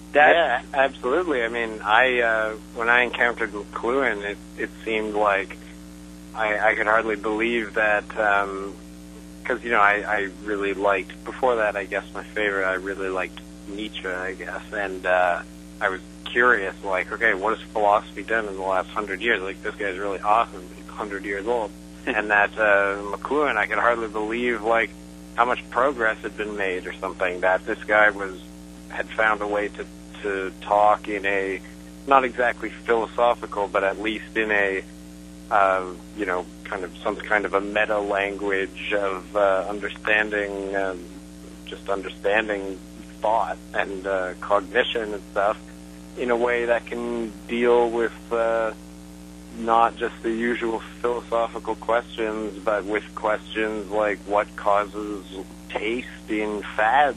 That, yeah, absolutely. I mean, I uh, when I encountered McLuhan, it it seemed like I, I could hardly believe that, because um, you know I, I really liked before that. I guess my favorite, I really liked Nietzsche, I guess, and uh, I was curious, like, okay, what has philosophy done in the last hundred years? Like, this guy's really awesome. He's a hundred years old, and that uh, McLuhan, I could hardly believe like how much progress had been made or something. That this guy was had found a way to. to talk in a, not exactly philosophical, but at least in a, uh, you know, kind of some kind of a meta language of uh, understanding, um, just understanding thought and uh, cognition and stuff in a way that can deal with uh, not just the usual philosophical questions, but with questions like what causes taste in fads.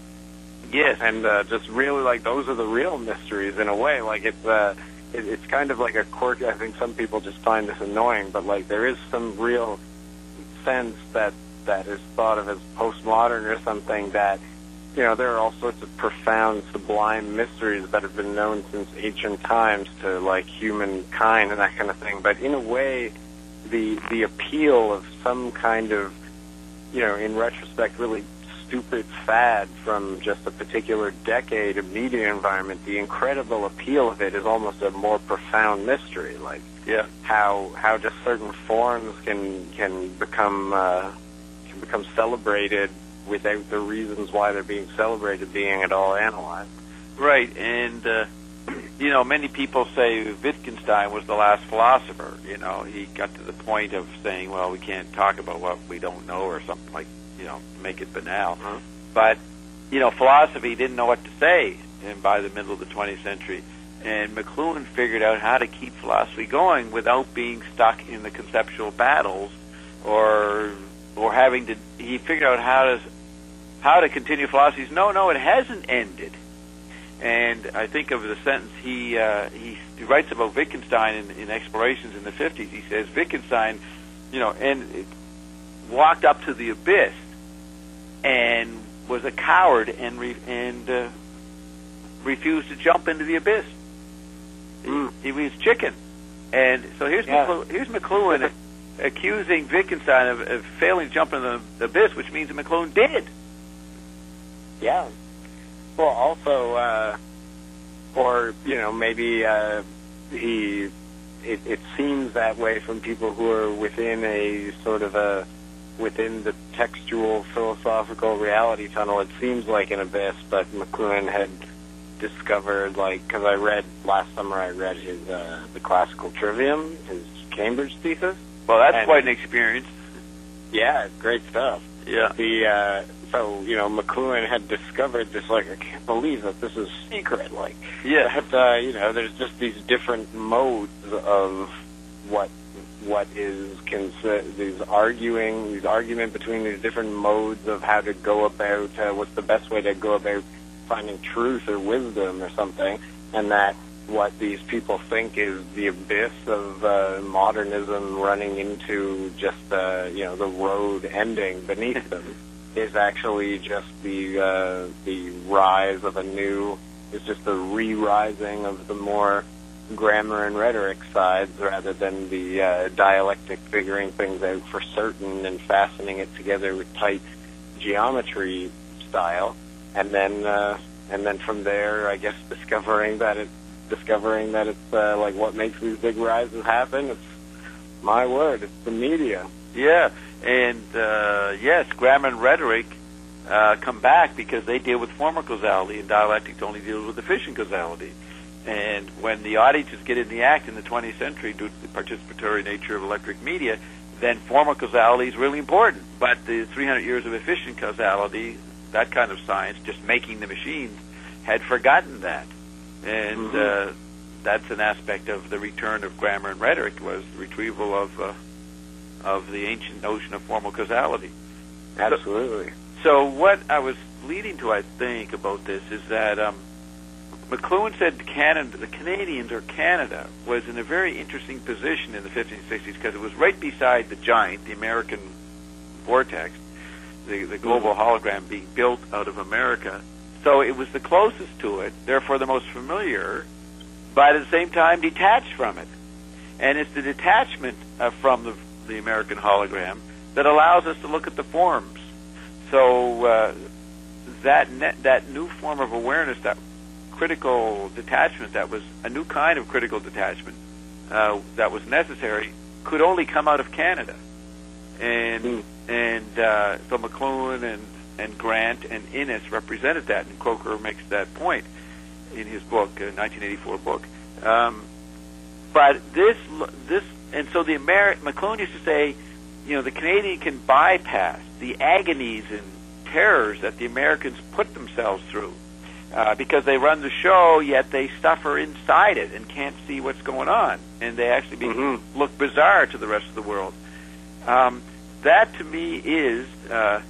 yes. And uh, just really, like, those are the real mysteries in a way. Like, it's uh, it, it's kind of like a quirk. I think some people just find this annoying, but, like, there is some real sense that that is thought of as postmodern or something that, you know, there are all sorts of profound, sublime mysteries that have been known since ancient times to, like, humankind and that kind of thing. But in a way, the the appeal of some kind of, you know, in retrospect, really stupid fad from just a particular decade of media environment, the incredible appeal of it is almost a more profound mystery. Like, yeah, how how just certain forms can can become uh, can become celebrated without the reasons why they're being celebrated being at all analyzed. Right, and uh, you know, many people say Wittgenstein was the last philosopher. You know, he got to the point of saying, well, we can't talk about what we don't know or something like, you know, make it banal. Uh-huh. But, you know, philosophy didn't know what to say and by the middle of the twentieth century. And McLuhan figured out how to keep philosophy going without being stuck in the conceptual battles or or having to, he figured out how to, how to continue philosophy. No, no, it hasn't ended. And I think of the sentence he uh, he, he writes about Wittgenstein in, in Explorations in the fifties. He says, Wittgenstein, you know, and walked up to the abyss and was a coward and re- and uh, refused to jump into the abyss. Mm. He, he was chicken. And so here's Yeah. McLuhan, here's McLuhan accusing Wittgenstein of, of failing to jump into the abyss, which means that McLuhan did. Yeah. Well, also, uh, or, you know, maybe uh, he, it, it seems that way from people who are within a sort of a, within the textual philosophical reality tunnel. It seems like an abyss, but McLuhan had discovered, like, because I read, last summer I read his, uh, the Classical Trivium, his Cambridge thesis. Well, that's And- quite an experience. Yeah, great stuff. Yeah. The, uh, so, you know, McLuhan had discovered this, like, I can't believe that this is secret, like, Yeah. that, uh, you know, there's just these different modes of what what is consi- these arguing, these argument between these different modes of how to go about, uh, what's the best way to go about finding truth or wisdom or something, and that what these people think is the abyss of uh, modernism running into just, uh, you know, the road ending beneath them is actually just the uh, the rise of a new, it's just the re-rising of the more grammar and rhetoric sides rather than the uh, dialectic figuring things out for certain and fastening it together with tight geometry style, and then uh, and then from there, I guess discovering that it discovering that it's uh, like what makes these big rises happen. It's my word, it's the media. Yeah, and uh, yes, grammar and rhetoric uh, come back because they deal with formal causality, and dialectics only deals with efficient causality. And when the audiences get in the act in the twentieth century due to the participatory nature of electric media, then formal causality is really important. But the three hundred years of efficient causality, that kind of science, just making the machines, had forgotten that. And Mm-hmm. uh, that's an aspect of the return of grammar and rhetoric, was the retrieval of uh, of the ancient notion of formal causality. Absolutely. So what I was leading to, I think, about this is that um, McLuhan said Canada, the Canadians or Canada was in a very interesting position in the fifties and sixties because it was right beside the giant, the American vortex, the, the global hologram being built out of America So it was the closest to it, therefore the most familiar, but at the same time detached from it. And it's the detachment uh, from the, the American hologram that allows us to look at the forms. So uh, that ne- that new form of awareness, that critical detachment, that was a new kind of critical detachment uh, that was necessary, could only come out of Canada. And mm. and uh, so McLuhan and, and Grant and Innes represented that, and Croker makes that point in his book, uh, nineteen eighty-four book. Um, but this, this, and so the Ameri- McLuhan used to say, you know, the Canadian can bypass the agonies and terrors that the Americans put themselves through uh, because they run the show, yet they suffer inside it and can't see what's going on, and they actually be, mm-hmm. look bizarre to the rest of the world. Um, that to me is uh,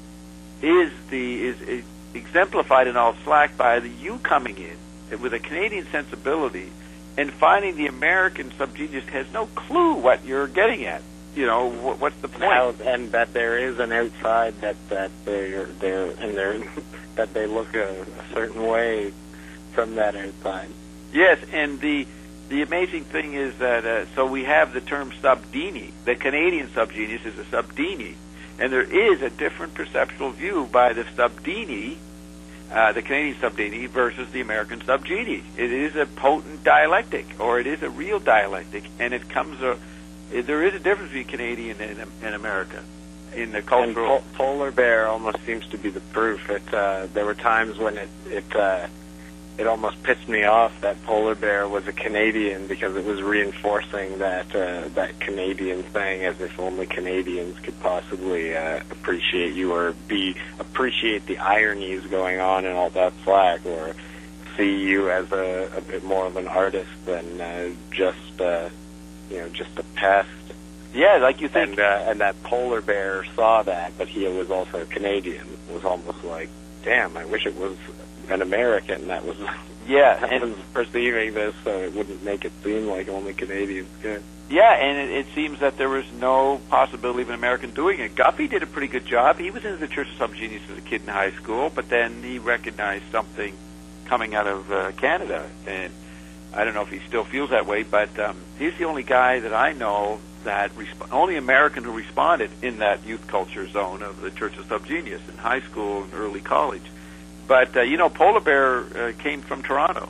is the is, is exemplified in All Slack by the you coming in with a Canadian sensibility and finding the American subgenius has no clue what you're getting at. You know, what, what's the point? How, and that there is an outside that that they're they're and they're that they look a, a certain way from that outside. Yes, and the the amazing thing is that uh, so we have the term subdini. The Canadian subgenius is a subdini, and there is a different perceptual view by the subdini. Uh, the Canadian subdini versus the American subgenie. It is a potent dialectic, or it is a real dialectic, and it comes a. There is a difference between Canadian and, and America in the cultural. And po- Polar Bear almost seems to be the proof. It uh, there were times when it it uh, it almost pissed me off that Polar Bear was a Canadian because it was reinforcing that uh, that Canadian thing, as if only Canadians could possibly uh, appreciate you or be appreciate the ironies going on in All That Slack, or see you as a, a bit more of an artist than uh, just uh, you know just a pest. Yeah, like you think. And, uh, and that Polar Bear saw that, but he was also Canadian. It was almost like, damn, I wish it was an American that was yeah that and was perceiving this, so it wouldn't make it seem like only Canadians could. Yeah, and it, it seems that there was no possibility of an American doing it. Guppy did a pretty good job. He was into the Church of Subgenius as a kid in high school, but then he recognized something coming out of uh, Canada, and I don't know if he still feels that way, but um, he's the only guy that I know that resp- only American who responded in that youth culture zone of the Church of Subgenius in high school and early college. But, uh, you know, Polar Bear uh, came from Toronto.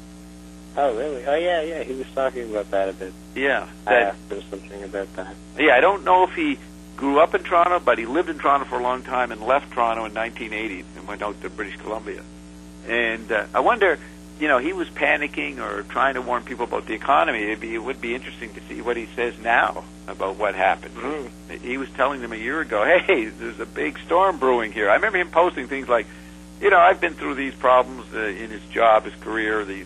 Oh, really? Oh, yeah, yeah. He was talking about that a bit. Yeah. I That, asked him something about that. yeah, I don't know if he grew up in Toronto, but he lived in Toronto for a long time and left Toronto in nineteen eighty and went out to British Columbia. And uh, I wonder, you know, he was panicking or trying to warn people about the economy. It'd be, it would be interesting to see what he says now about what happened. Mm. He was telling them a year ago, hey, there's a big storm brewing here. I remember him posting things like, you know, I've been through these problems uh, in his job, his career, these,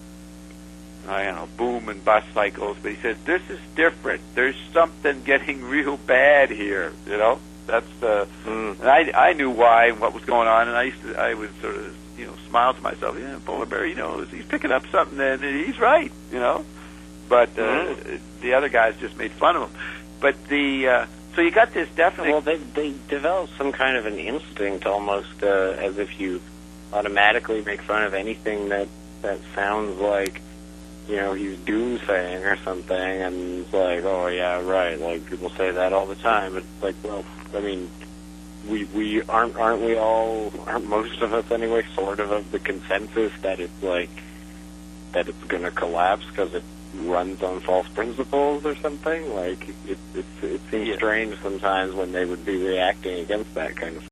these, I don't know, boom and bust cycles. But he said, this is different. There's something getting real bad here, you know? That's, uh, Mm. and I, I knew why and what was going on, and I used to, I would sort of, you know, smile to myself, yeah, Polar Bear, you know, he's picking up something, and he's right, you know? But uh, Mm. the other guys just made fun of him. But the, uh, so you got this definitely... Well, they they develop some kind of an instinct, almost uh, as if you automatically make fun of anything that that sounds like, you know, he's doomsaying or something, and it's like, oh yeah, right. Like people say that all the time. But it's like, well, I mean, we we aren't aren't we all aren't most of us anyway sort of of the consensus that it's like that it's going to collapse because it runs on false principles or something. Like it it, it seems Yeah. strange sometimes when they would be reacting against that kind of